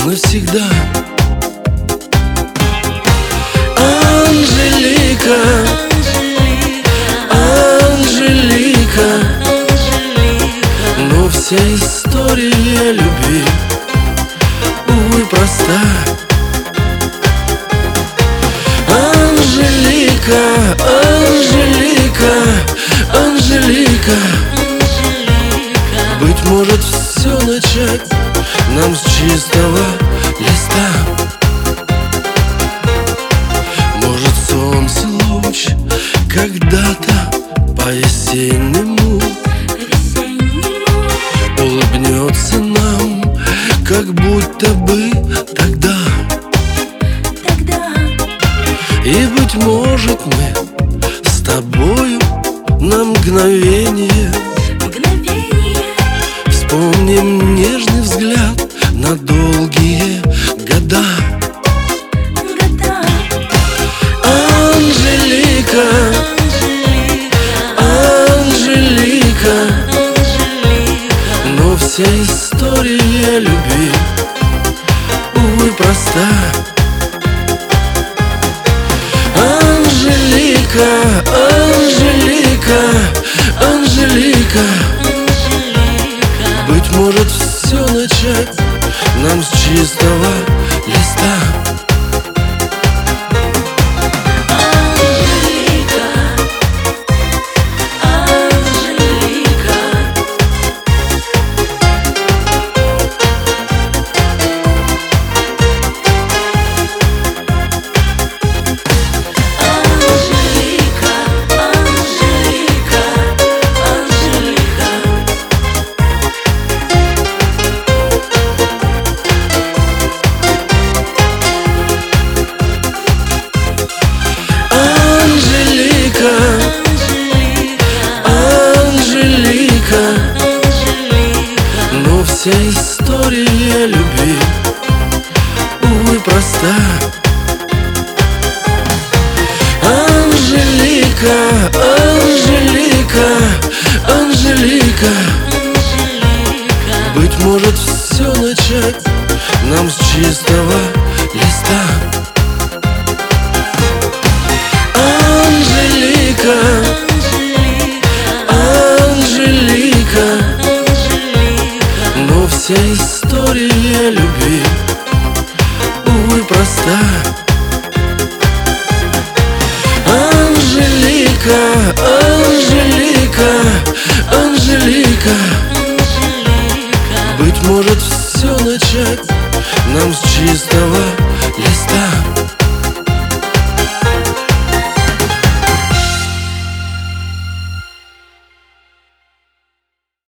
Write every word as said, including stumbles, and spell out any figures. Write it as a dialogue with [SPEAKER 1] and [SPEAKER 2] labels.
[SPEAKER 1] навсегда. Анжелика, Анжелика, но вся история любви, увы, проста. Анжелика, Анжелика, Анжелика, быть может, все начать нам с чистого листа. Может, солнце луч когда-то по-весеннему улыбнется нам, как будто бы тогда. И, быть может, мы с тобою на мгновение вспомним нежный взгляд на долгие года. Анжелика, Анжелика, но вся история любви, увы, проста. Анжелика, Анжелика, Анжелика, быть может, все начать нам с чистого листа. Но вся история любви, увы, проста. Анжелика, Анжелика, Анжелика, быть может, все начать нам с чистого листа. Анжелика, Анжелика, но вся история любви, увы, проста. Анжелика, Анжелика, Анжелика, быть может, все начать нам с чистого